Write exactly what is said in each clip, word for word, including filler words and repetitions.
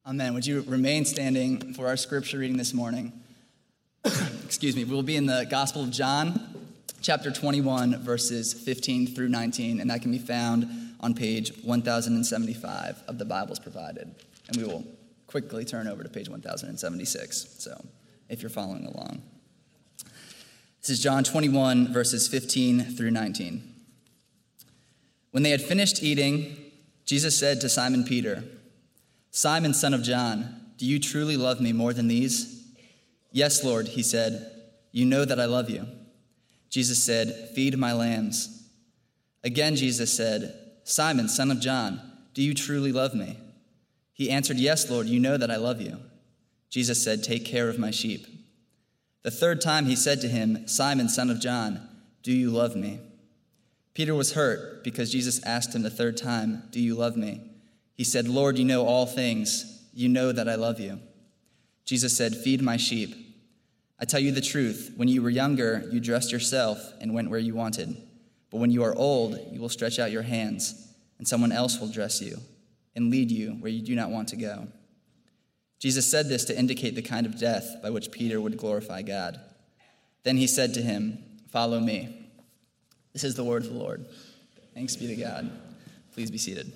Amen. Would you remain standing for our scripture reading this morning? Excuse me. We will be in the Gospel of John, chapter twenty-one, verses fifteen through nineteen, and that can be found on page one thousand seventy-five of the Bibles provided. And we will quickly turn over to page one thousand seventy-six, so if you're following along. This is John twenty-one, verses fifteen through nineteen. When they had finished eating, Jesus said to Simon Peter, "Simon, son of John, do you truly love me more than these?" "Yes, Lord," he said, "you know that I love you." Jesus said, "Feed my lambs." Again, Jesus said, "Simon, son of John, do you truly love me?" He answered, "Yes, Lord, you know that I love you." Jesus said, "Take care of my sheep." The third time he said to him, "Simon, son of John, do you love me?" Peter was hurt because Jesus asked him the third time, "Do you love me?" He said, "Lord, you know all things. You know that I love you." Jesus said, "Feed my sheep. I tell you the truth, when you were younger, you dressed yourself and went where you wanted. But when you are old, you will stretch out your hands, and someone else will dress you and lead you where you do not want to go." Jesus said this to indicate the kind of death by which Peter would glorify God. Then he said to him, "Follow me." This is the word of the Lord. Thanks be to God. Please be seated.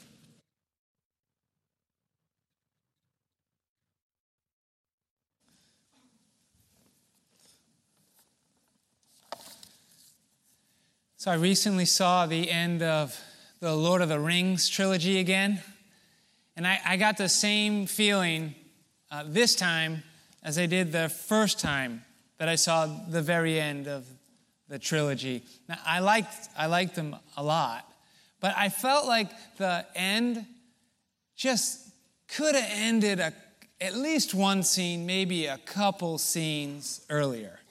So I recently saw the end of the Lord of the Rings trilogy again, and I, I got the same feeling uh, this time as I did the first time that I saw the very end of the trilogy. Now, I liked, I liked them a lot, but I felt like the end just could have ended a, at least one scene, maybe a couple scenes earlier.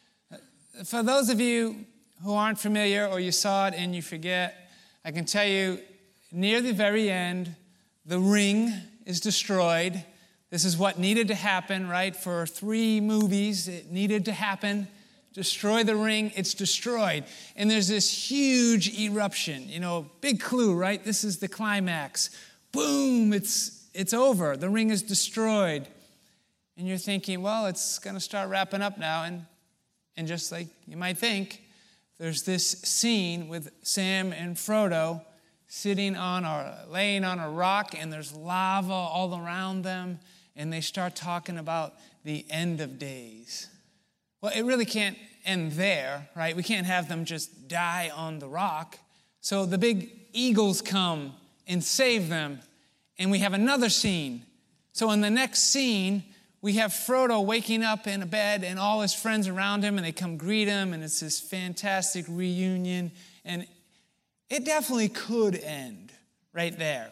For those of you who aren't familiar or you saw it and you forget, I can tell you near the very end, the ring is destroyed. This is what needed to happen, right? For three movies, it needed to happen. Destroy the ring, it's destroyed. And there's this huge eruption, you know, big clue, right? This is the climax. Boom, it's it's over. The ring is destroyed. And you're thinking, well, it's going to start wrapping up now. And, and just like you might think, there's this scene with Sam and Frodo sitting on or laying on a rock, and there's lava all around them, and they start talking about the end of days. Well, it really can't end there, right? We can't have them just die on the rock. So the big eagles come and save them, and we have another scene. So in the next scene, we have Frodo waking up in a bed and all his friends around him, and they come greet him, and it's this fantastic reunion. And it definitely could end right there,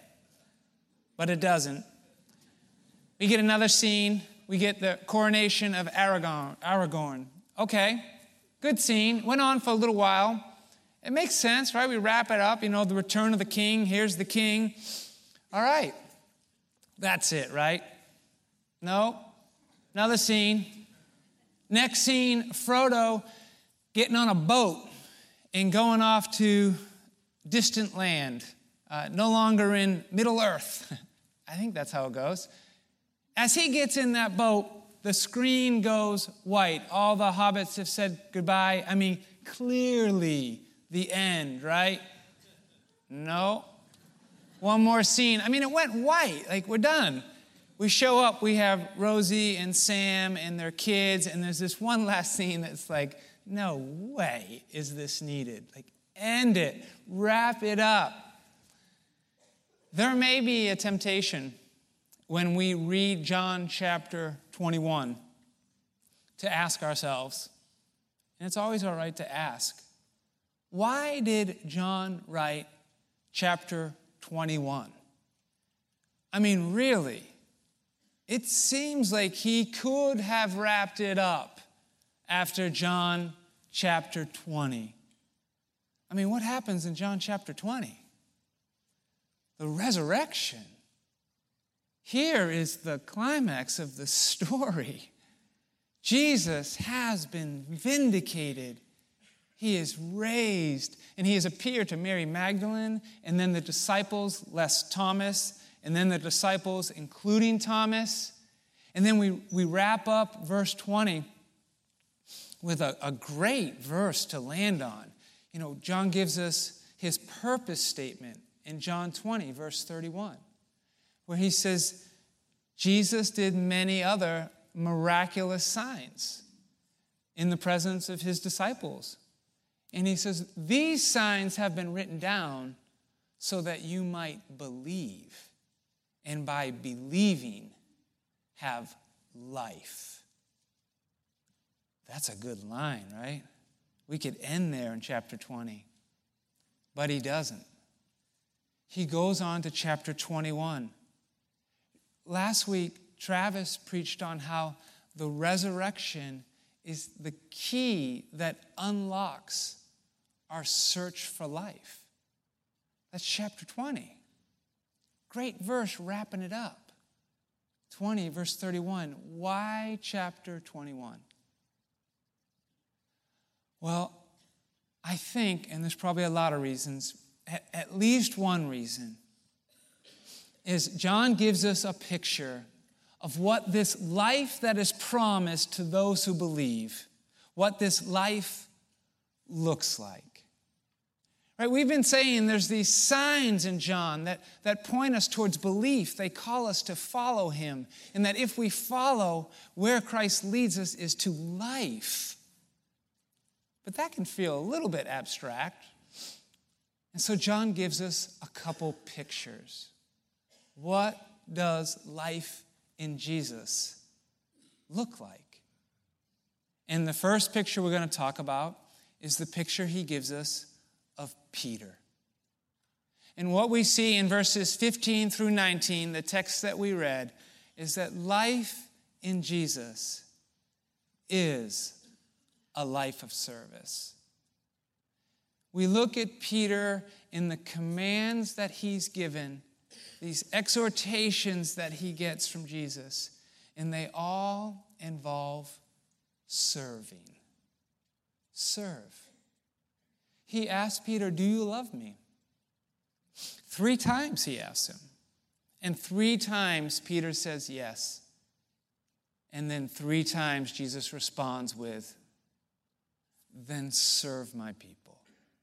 but it doesn't. We get another scene. We get the coronation of Aragorn. Aragorn. Okay, good scene. Went on for a little while. It makes sense, right? We wrap it up. You know, the return of the king. Here's the king. All right, that's it, right? No. Another scene. Next scene, Frodo getting on a boat and going off to distant land, uh, no longer in Middle Earth. I think that's how it goes. As he gets in that boat, the screen goes white. All the hobbits have said goodbye. I mean, clearly the end, right? No. One more scene. I mean, it went white. Like, we're done. We show up, we have Rosie and Sam and their kids, and there's this one last scene that's like, no way is this needed. Like, end it. Wrap it up. There may be a temptation when we read John chapter twenty-one to ask ourselves, and it's always all right to ask, why did John write chapter twenty-one? I mean, really? It seems like he could have wrapped it up after John chapter twenty. I mean, what happens in John chapter twenty? The resurrection. Here is the climax of the story. Jesus has been vindicated. He is raised, and he has appeared to Mary Magdalene, and then the disciples, less Thomas, and then the disciples, including Thomas. And then we, we wrap up verse twenty with a, a great verse to land on. You know, John gives us his purpose statement in John twenty, verse thirty-one, where he says, Jesus did many other miraculous signs in the presence of his disciples. And he says, these signs have been written down so that you might believe, and by believing, have life. That's a good line, right? We could end there in chapter twenty, but he doesn't. He goes on to chapter twenty-one. Last week, Travis preached on how the resurrection is the key that unlocks our search for life. That's chapter twenty. Great verse wrapping it up. twenty, verse thirty-one. Why chapter twenty-one? Well, I think, and there's probably a lot of reasons, at, at least one reason, is John gives us a picture of what this life that is promised to those who believe, what this life looks like. Right? We've been saying there's these signs in John that, that point us towards belief. They call us to follow him, and that if we follow, where Christ leads us is to life. But that can feel a little bit abstract. And so John gives us a couple pictures. What does life in Jesus look like? And the first picture we're going to talk about is the picture he gives us of Peter. And what we see in verses fifteen through nineteen, the text that we read, is that life in Jesus is a life of service. We look at Peter in the commands that he's given, these exhortations that he gets from Jesus, and they all involve serving. Serve. He asked Peter, do you love me? Three times he asks him. And three times Peter says yes. And then three times Jesus responds with, then serve my people.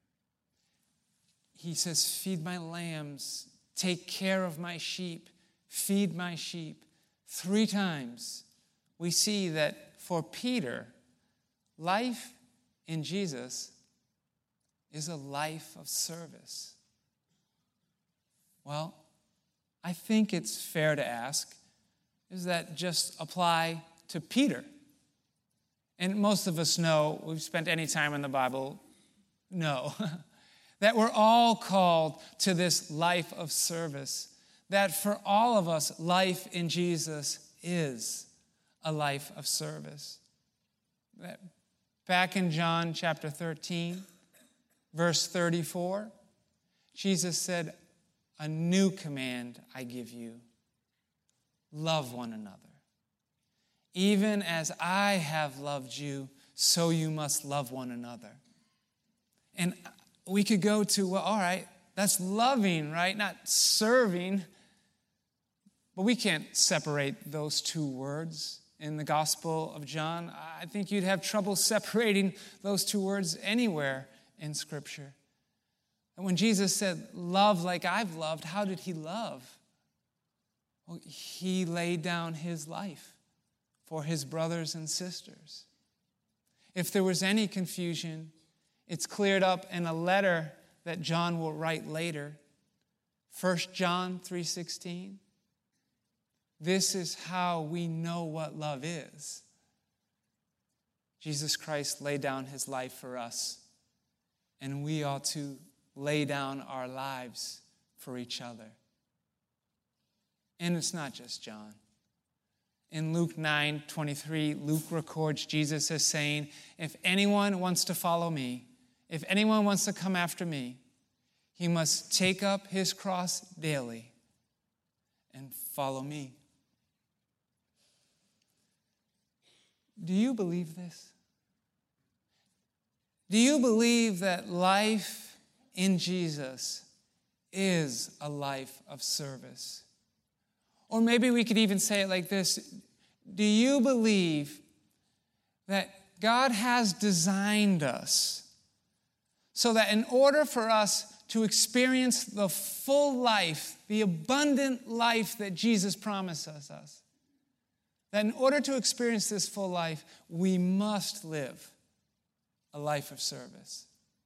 He says, feed my lambs, take care of my sheep, feed my sheep. Three times we see that for Peter, life in Jesus is a life of service. Well, I think it's fair to ask, does that just apply to Peter? And most of us know, we've spent any time in the Bible, know, that we're all called to this life of service. That for all of us, life in Jesus is a life of service. That back in John chapter thirteen, verse thirty-four, Jesus said, a new command I give you, love one another. Even as I have loved you, so you must love one another. And we could go to, well, all right, that's loving, right? Not serving. But we can't separate those two words in the Gospel of John. I think you'd have trouble separating those two words anywhere in Scripture. And when Jesus said, love like I've loved, how did he love? Well, he laid down his life for his brothers and sisters. If there was any confusion, it's cleared up in a letter that John will write later. First John three sixteen. This is how we know what love is. Jesus Christ laid down his life for us, and we ought to lay down our lives for each other. And it's not just John. In Luke nine twenty-three, Luke records Jesus as saying, if anyone wants to follow me, if anyone wants to come after me, he must take up his cross daily and follow me. Do you believe this? Do you believe that life in Jesus is a life of service? Or maybe we could even say it like this. Do you believe that God has designed us so that in order for us to experience the full life, the abundant life that Jesus promises us, that in order to experience this full life, we must live a life of service?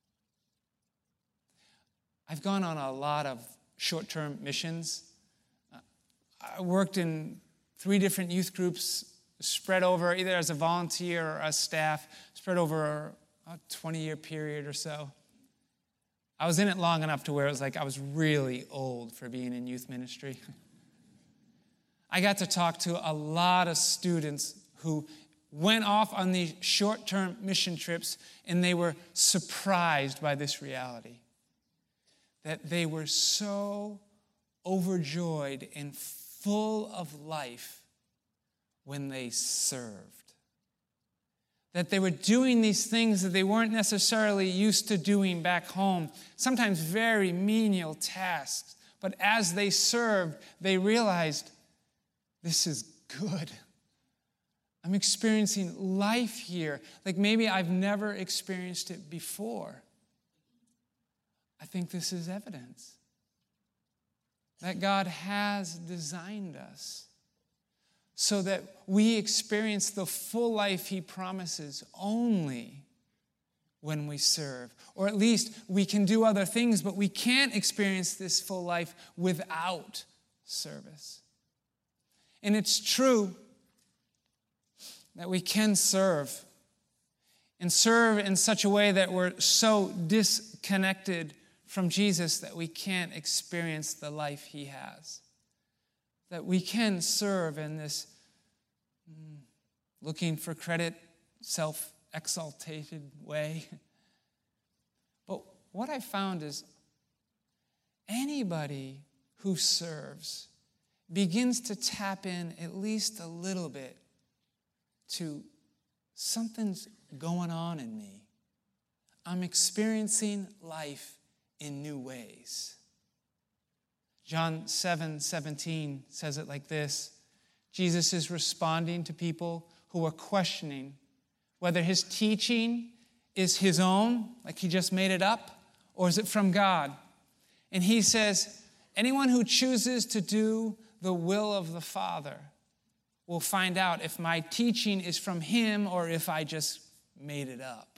I've gone on a lot of short-term missions. I worked in three different youth groups spread over either as a volunteer or as staff, spread over a twenty-year period or so. I was in it long enough to where it was like I was really old for being in youth ministry. I got to talk to a lot of students who went off on these short-term mission trips, and they were surprised by this reality, that they were so overjoyed and full of life when they served. That they were doing these things that they weren't necessarily used to doing back home, sometimes very menial tasks. But as they served, they realized, this is good. I'm experiencing life here, like maybe I've never experienced it before. I think this is evidence that God has designed us so that we experience the full life he promises only when we serve. Or at least we can do other things, but we can't experience this full life without service. And it's true that we can serve, and serve in such a way that we're so disconnected from Jesus that we can't experience the life he has. That we can serve in this mm, looking for credit, self-exaltated way. But what I found is anybody who serves begins to tap in at least a little bit to something's going on in me. I'm experiencing life in new ways. John seven seventeen says it like this. Jesus is responding to people who are questioning whether his teaching is his own, like he just made it up, or is it from God? And he says, anyone who chooses to do the will of the Father will find out if my teaching is from him or if I just made it up.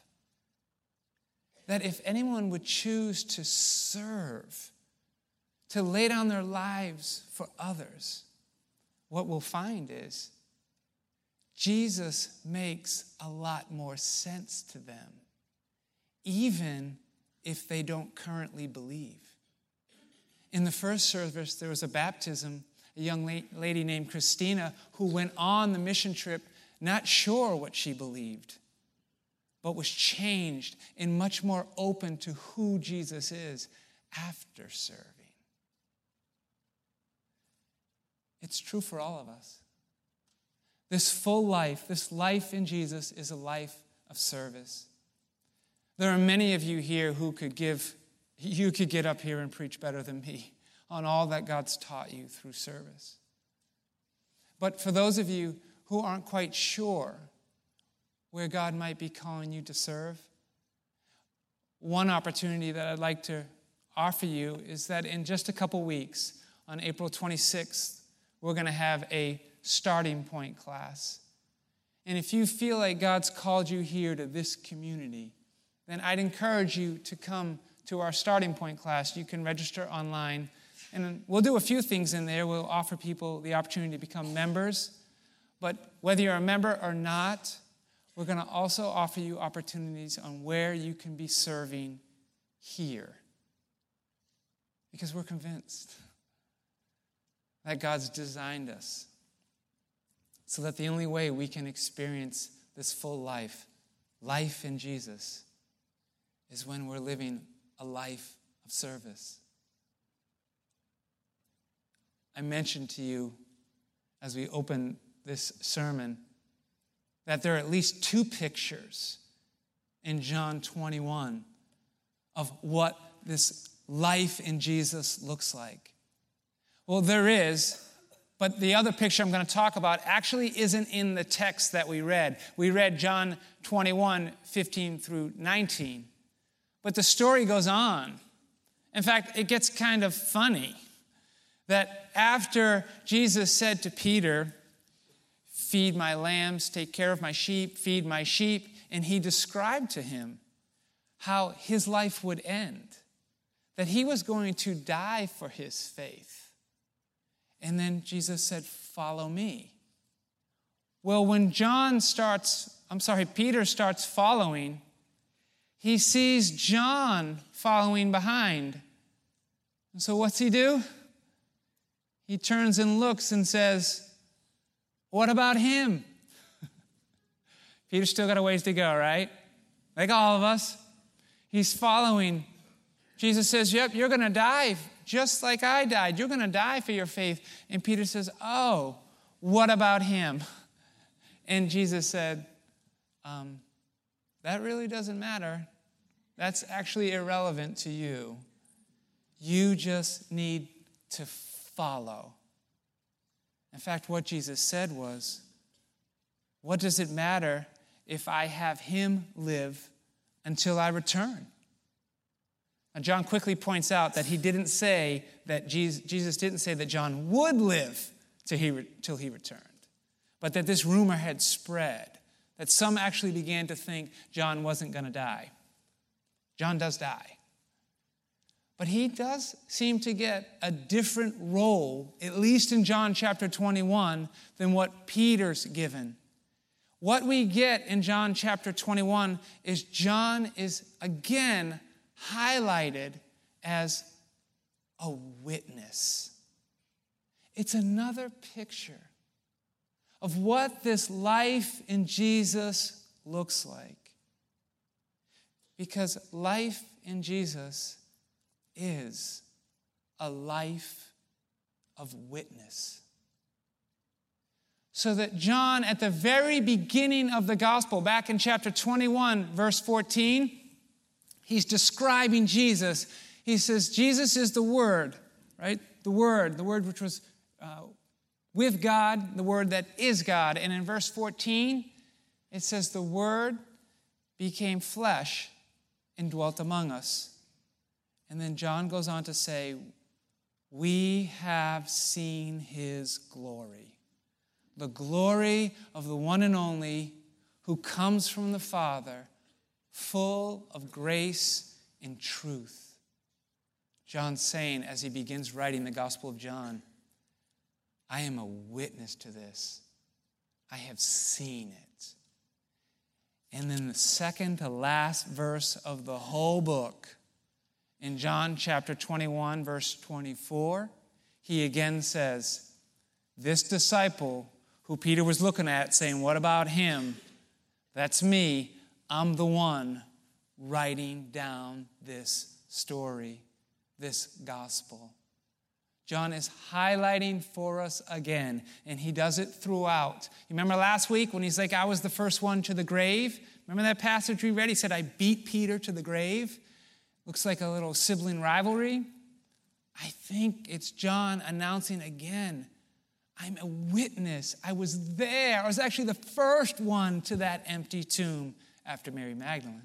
That if anyone would choose to serve, to lay down their lives for others, what we'll find is Jesus makes a lot more sense to them, even if they don't currently believe. In the first service, there was a baptism, a young lady named Christina who went on the mission trip not sure what she believed, but was changed and much more open to who Jesus is after serving. It's true for all of us. This full life, this life in Jesus is a life of service. There are many of you here who could give, you could get up here and preach better than me on all that God's taught you through service. But for those of you who aren't quite sure where God might be calling you to serve, one opportunity that I'd like to offer you is that in just a couple weeks, on April twenty-sixth, we're going to have a starting point class. And if you feel like God's called you here to this community, then I'd encourage you to come to our starting point class. You can register online. And we'll do a few things in there. We'll offer people the opportunity to become members. But whether you're a member or not, we're going to also offer you opportunities on where you can be serving here. Because we're convinced that God's designed us so that the only way we can experience this full life, life in Jesus, is when we're living a life of service. I mentioned to you as we open this sermon that there are at least two pictures in John twenty-one of what this life in Jesus looks like. Well, there is but the other picture I'm going to talk about actually isn't in the text that we read. We read John twenty-one, fifteen through nineteen. But the story goes on. In fact, it gets kind of funny that after Jesus said to Peter, feed my lambs, take care of my sheep, feed my sheep, and he described to him how his life would end, that he was going to die for his faith. And then Jesus said, follow me. Well, when John starts, I'm sorry, Peter starts following, he sees John following behind. And so what's he do? He turns and looks and says, what about him? Peter's still got a ways to go, right? Like all of us. He's following. Jesus says, yep, you're going to die just like I died. You're going to die for your faith. And Peter says, oh, what about him? And Jesus said, um, that really doesn't matter. That's actually irrelevant to you. You just need to follow. In fact, what Jesus said was, what does it matter if I have him live until I return? And John quickly points out that he didn't say that Jesus, Jesus didn't say that John would live till he, till he returned, but that this rumor had spread, that some actually began to think John wasn't going to die. John does die. But he does seem to get a different role, at least in John chapter twenty-one, than what Peter's given. What we get in John chapter twenty-one is John is again highlighted as a witness. It's another picture of what this life in Jesus looks like. Because life in Jesus is a life of witness. So that John, at the very beginning of the gospel, back in chapter twenty-one, verse fourteen, he's describing Jesus. He says, Jesus is the Word, right? The Word, the Word which was uh, with God, the Word that is God. And in verse fourteen, it says, the Word became flesh and dwelt among us. And then John goes on to say, we have seen his glory. The glory of the one and only who comes from the Father, full of grace and truth. John's saying as he begins writing the Gospel of John, I am a witness to this. I have seen it. And then the second to last verse of the whole book, in John chapter twenty-one, verse twenty-four, he again says, this disciple who Peter was looking at saying, what about him? That's me. I'm the one writing down this story, this gospel. John is highlighting for us again, and he does it throughout. You remember last week when he's like, I was the first one to the grave? Remember that passage we read? He said, I beat Peter to the grave. Looks like a little sibling rivalry. I think it's John announcing again, I'm a witness. I was there. I was actually the first one to that empty tomb after Mary Magdalene.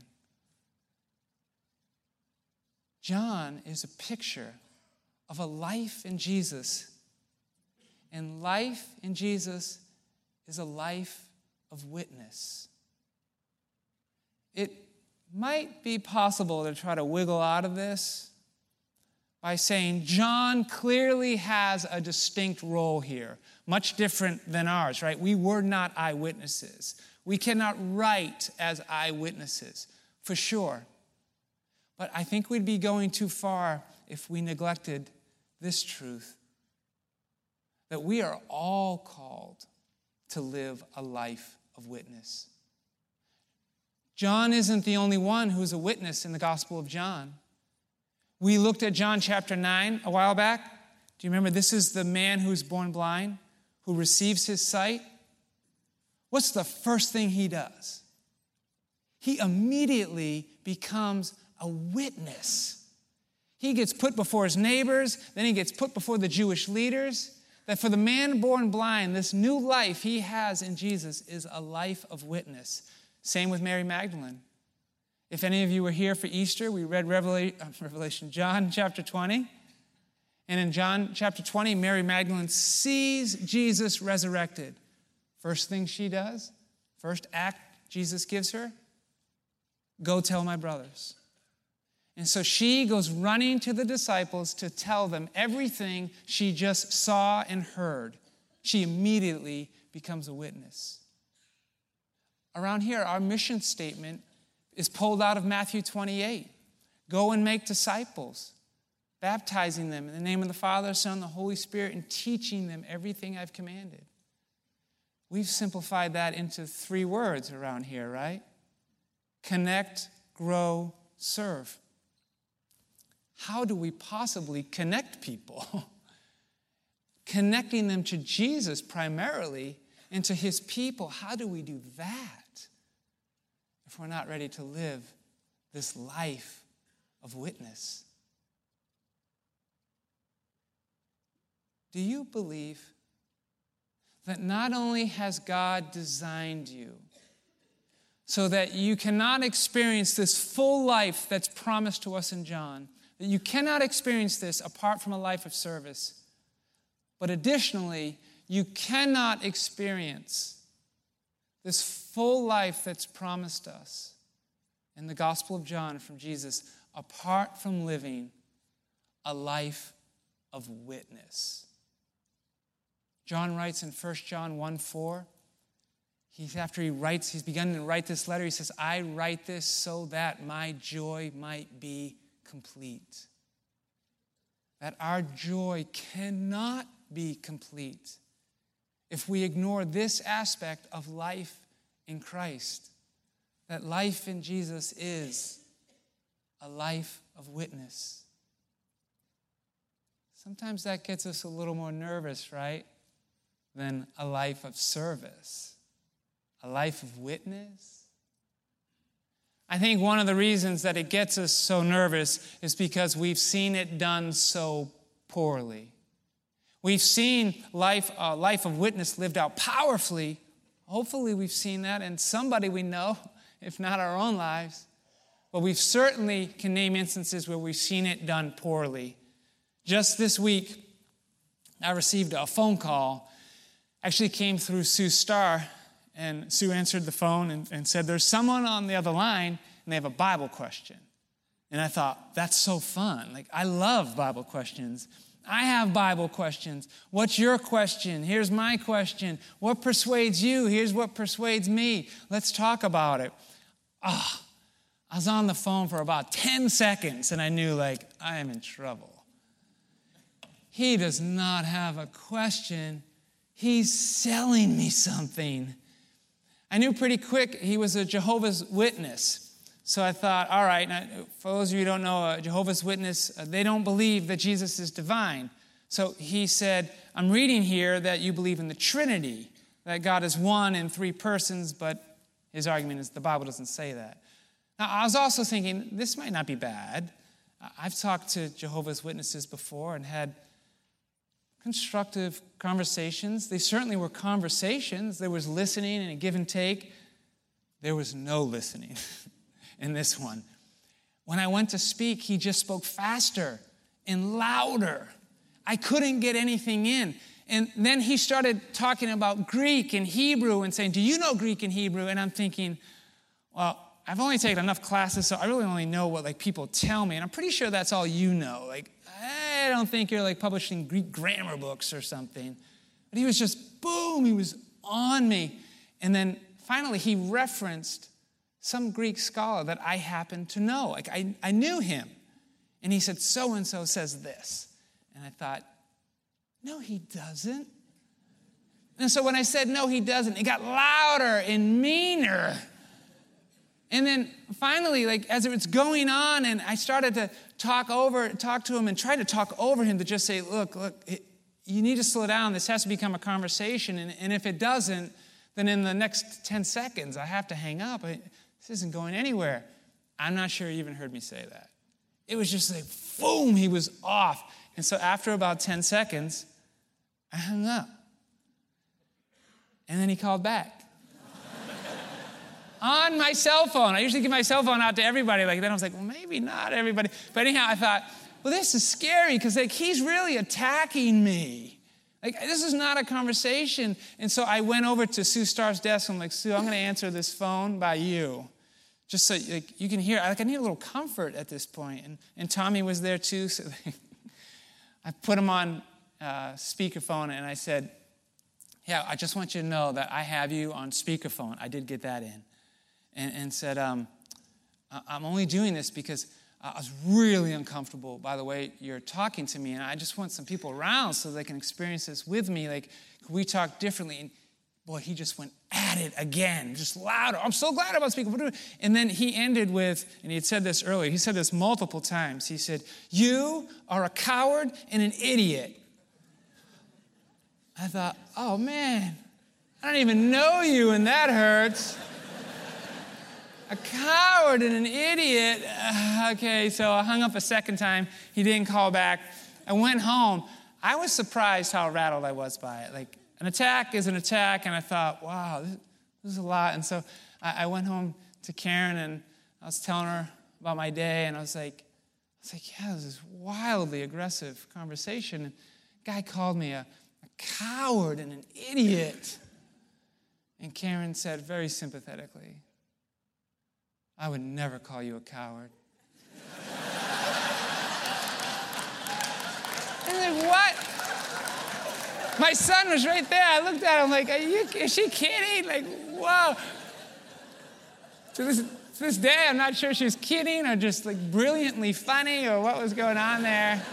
John is a picture of a life in Jesus. And life in Jesus is a life of witness. It might be possible to try to wiggle out of this by saying John clearly has a distinct role here, much different than ours, right? We were not eyewitnesses. We cannot write as eyewitnesses, for sure. But I think we'd be going too far if we neglected this truth, that we are all called to live a life of witness. John isn't the only one who's a witness in the Gospel of John. We looked at John chapter nine a while back. Do you remember this is the man who's born blind, who receives his sight? What's the first thing he does? He immediately becomes a witness. He gets put before his neighbors, then he gets put before the Jewish leaders. that for the man born blind, this new life he has in Jesus is a life of witness. Same with Mary Magdalene. If any of you were here for Easter, we read Revelation, John chapter twenty. And in John chapter twenty, Mary Magdalene sees Jesus resurrected. First thing she does, first act Jesus gives her, go tell my brothers. And so she goes running to the disciples to tell them everything she just saw and heard. She immediately becomes a witness. Around here, our mission statement is pulled out of Matthew twenty-eight. Go and make disciples, baptizing them in the name of the Father, Son, and the Holy Spirit, and teaching them everything I've commanded. We've simplified that into three words around here, right? Connect, grow, serve. How do we possibly connect people? Connecting them to Jesus primarily and to his people. How do we do that if we're not ready to live this life of witness? Do you believe that not only has God designed you so that you cannot experience this full life that's promised to us in John, that you cannot experience this apart from a life of service, but additionally, you cannot experience this full life that's promised us in the Gospel of John from Jesus apart from living a life of witness. John writes in First John one four, he's, after he writes, he's begun to write this letter, he says, I write this so that my joy might be complete. That our joy cannot be complete if we ignore this aspect of life in Christ. That life in Jesus is a life of witness. Sometimes that gets us a little more nervous, right? Than a life of service, a life of witness. I think one of the reasons that it gets us so nervous is because we've seen it done so poorly. We've seen life, a life of witness lived out powerfully. Hopefully we've seen that in somebody we know, if not our own lives. But we've certainly can name instances where we've seen it done poorly. Just this week, I received a phone call. Actually came through Sue Starr, and Sue answered the phone and, and said, there's someone on the other line, and they have a Bible question. And I thought, that's so fun. Like, I love Bible questions. I have Bible questions. What's your question? Here's my question. What persuades you? Here's what persuades me. Let's talk about it. Ah, oh, I was on the phone for about ten seconds, and I knew, like, I am in trouble. He does not have a question. He's selling me something. I knew pretty quick he was a Jehovah's Witness. So I thought, all right, now, for those of you who don't know, a Jehovah's Witness, uh, they don't believe that Jesus is divine. So he said, I'm reading here that you believe in the Trinity, that God is one in three persons, but his argument is the Bible doesn't say that. Now, I was also thinking, this might not be bad. I've talked to Jehovah's Witnesses before and had constructive conversations. They certainly were conversations. There was listening and a give and take. There was no listening in this one. When I went to speak, he just spoke faster and louder. I couldn't get anything in. And then he started talking about Greek and Hebrew and saying, do you know Greek and Hebrew? And I'm thinking, well, I've only taken enough classes, so I really only know what like people tell me. And I'm pretty sure that's all you know. Like, I don't think you're like publishing Greek grammar books or something. But he was just, boom, he was on me. And then finally he referenced some Greek scholar that I happened to know. Like I, I knew him. And he said, so-and-so says this. And I thought, no, he doesn't. And so when I said, no, he doesn't, it got louder and meaner. And then finally, like as it was going on, and I started to talk over, talk to him and try to talk over him to just say, look, look, it, you need to slow down. This has to become a conversation. And, and if it doesn't, then in the next ten seconds, I have to hang up. I, this isn't going anywhere. I'm not sure he even heard me say that. It was just like, boom, he was off. And so after about ten seconds, I hung up. And then he called back. On my cell phone. I usually give my cell phone out to everybody. Like, then I was like, well, maybe not everybody. But anyhow, I thought, well, this is scary because like he's really attacking me. Like, this is not a conversation. And so I went over to Sue Starr's desk. I'm like, Sue, I'm going to answer this phone by you. Just so like, you can hear. Like, I need a little comfort at this point. And, and Tommy was there too. So I put him on uh, speakerphone and I said, yeah, I just want you to know that I have you on speakerphone. I did get that in. And, and said, um, I'm only doing this because I was really uncomfortable by the way you're talking to me, and I just want some people around so they can experience this with me. Like, could we talk differently? And boy, he just went at it again, just louder. I'm so glad about speaking. And then he ended with, and he had said this earlier, he said this multiple times. He said, you are a coward and an idiot. I thought, oh man, I don't even know you, and that hurts. A coward and an idiot. Uh, okay, so I hung up a second time. He didn't call back. I went home. I was surprised how rattled I was by it. Like, an attack is an attack, and I thought, wow, this, this is a lot. And so I, I went home to Karen, and I was telling her about my day, and I was like, I was like, yeah, this is wildly aggressive conversation. And a guy called me a, a coward and an idiot. And Karen said very sympathetically, I would never call you a coward. I'm like, what? My son was right there. I looked at him like, are you, is she kidding? Like, whoa. To this, to this day, I'm not sure she was kidding or just like brilliantly funny or what was going on there.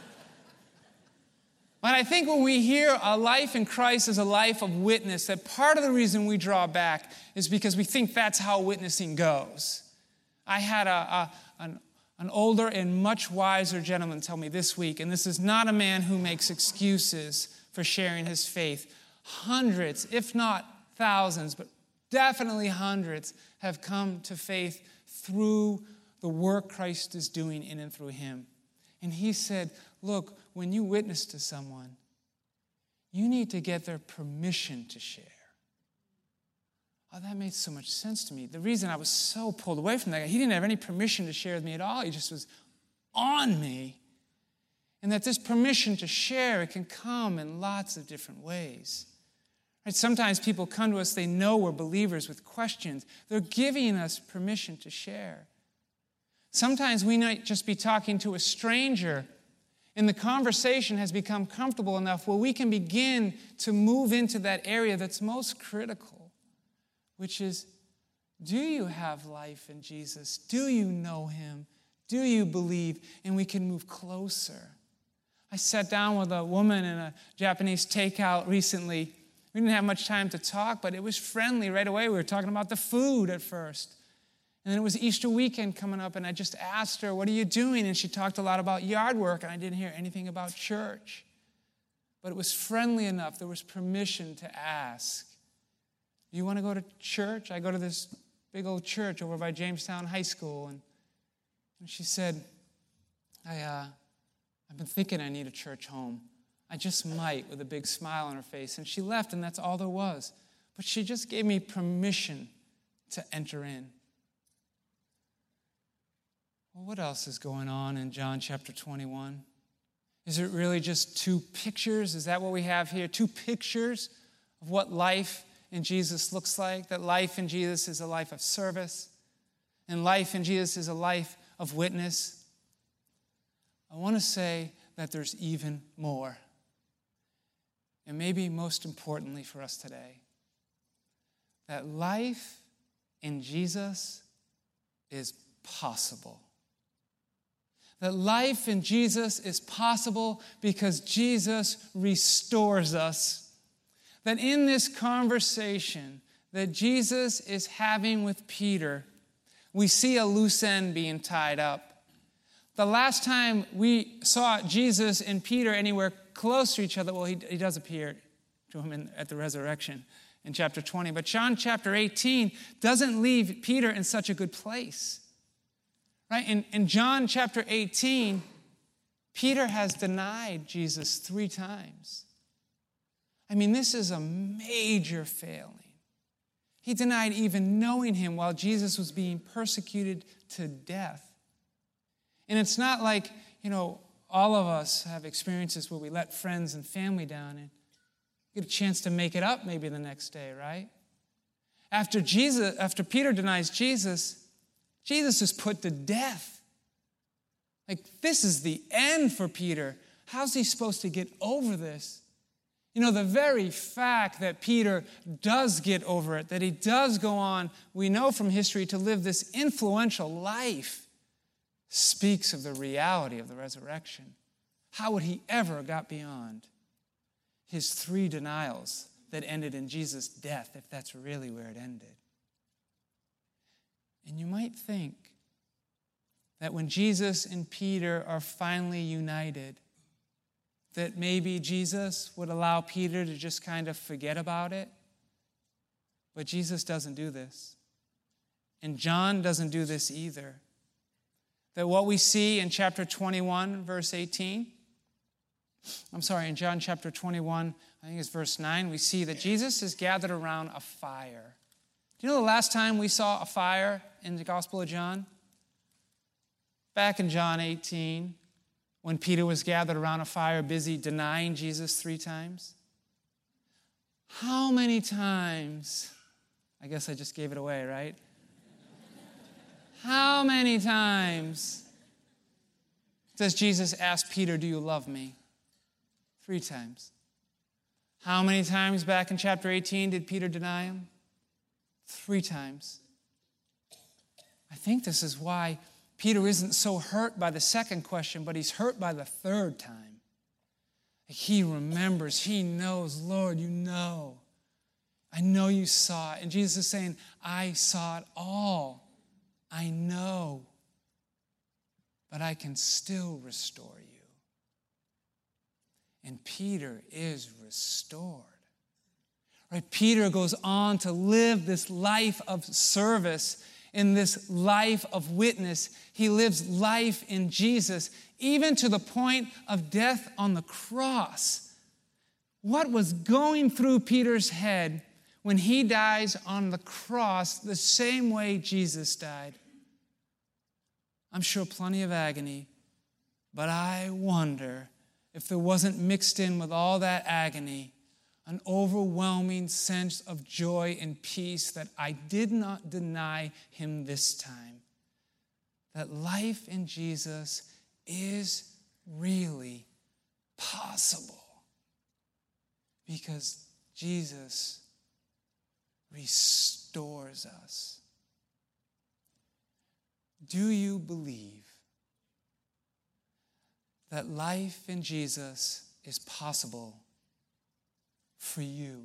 But I think when we hear a life in Christ is a life of witness, that part of the reason we draw back is because we think that's how witnessing goes. I had a, a, an, an older and much wiser gentleman tell me this week, and this is not a man who makes excuses for sharing his faith. Hundreds, if not thousands, but definitely hundreds have come to faith through the work Christ is doing in and through him. And he said, look, when you witness to someone, you need to get their permission to share. Oh, that made so much sense to me. The reason I was so pulled away from that guy, he didn't have any permission to share with me at all. He just was on me. And that this permission to share, it can come in lots of different ways. Right? Sometimes people come to us, they know we're believers with questions. They're giving us permission to share. Sometimes we might just be talking to a stranger, and the conversation has become comfortable enough where we can begin to move into that area that's most critical, which is, do you have life in Jesus? Do you know him? Do you believe? And we can move closer. I sat down with a woman in a Japanese takeout recently. We didn't have much time to talk, but it was friendly right away. We were talking about the food at first. And then it was Easter weekend coming up, and I just asked her, what are you doing? And she talked a lot about yard work, and I didn't hear anything about church. But it was friendly enough. There was permission to ask. Do you want to go to church? I go to this big old church over by Jamestown High School. And, and she said, I, uh, I've been thinking I need a church home. I just might, with a big smile on her face. And she left, and that's all there was. But she just gave me permission to enter in. Well, what else is going on in John chapter twenty-one? Is it really just two pictures? Is that what we have here? Two pictures of what life in Jesus looks like? That life in Jesus is a life of service, and life in Jesus is a life of witness. I want to say that there's even more. And maybe most importantly for us today, that life in Jesus is possible. That life in Jesus is possible because Jesus restores us. That in this conversation that Jesus is having with Peter, we see a loose end being tied up. The last time we saw Jesus and Peter anywhere close to each other, well, he, he does appear to him in, at the resurrection in chapter twenty, but John chapter eighteen doesn't leave Peter in such a good place. Right? In, in John chapter eighteen, Peter has denied Jesus three times. I mean, this is a major failing. He denied even knowing him while Jesus was being persecuted to death. And it's not like, you know, all of us have experiences where we let friends and family down and get a chance to make it up maybe the next day, right? After Jesus, after Peter denies Jesus, Jesus is put to death. Like, this is the end for Peter. How's he supposed to get over this? You know, the very fact that Peter does get over it, that he does go on, we know from history, to live this influential life, speaks of the reality of the resurrection. How would he ever got beyond his three denials that ended in Jesus' death, if that's really where it ended? And you might think that when Jesus and Peter are finally united, that maybe Jesus would allow Peter to just kind of forget about it. But Jesus doesn't do this. And John doesn't do this either. That what we see in chapter twenty-one, verse eighteen, I'm sorry, in John chapter twenty-one, I think it's verse nine, we see that Jesus is gathered around a fire. Do you know the last time we saw a fire in the Gospel of John? Back in John eighteen, when Peter was gathered around a fire, busy denying Jesus three times. How many times, I guess I just gave it away, right? How many times does Jesus ask Peter, do you love me? Three times. How many times back in chapter eighteen did Peter deny him? Three times. I think this is why Peter isn't so hurt by the second question, but he's hurt by the third time. He remembers, he knows, Lord, you know. I know you saw it. And Jesus is saying, I saw it all. I know. But I can still restore you. And Peter is restored. Right? Peter goes on to live this life of service, in this life of witness. He lives life in Jesus, even to the point of death on the cross. What was going through Peter's head when he dies on the cross the same way Jesus died? I'm sure plenty of agony, but I wonder if there wasn't mixed in with all that agony an overwhelming sense of joy and peace that I did not deny him this time. That life in Jesus is really possible because Jesus restores us. Do you believe that life in Jesus is possible for you?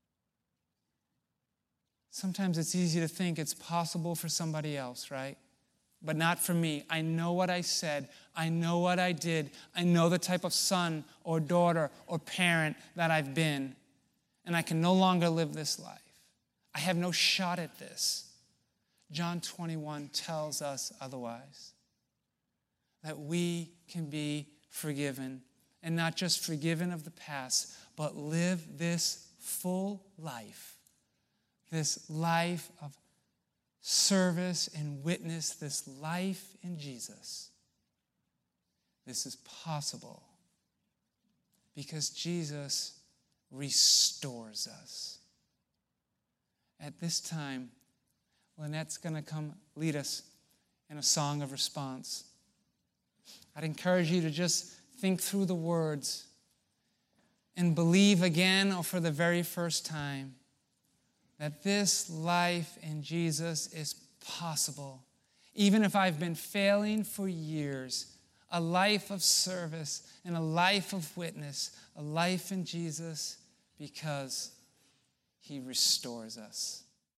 Sometimes it's easy to think it's possible for somebody else, right? But not for me. I know what I said. I know what I did. I know the type of son or daughter or parent that I've been. And I can no longer live this life. I have no shot at this. John twenty-one tells us otherwise. That we can be forgiven. And not just forgiven of the past, but live this full life. This life of service and witness, this life in Jesus. This is possible because Jesus restores us. At this time, Lynette's going to come lead us in a song of response. I'd encourage you to just think through the words and believe again or for the very first time that this life in Jesus is possible. Even if I've been failing for years, a life of service and a life of witness, a life in Jesus because he restores us.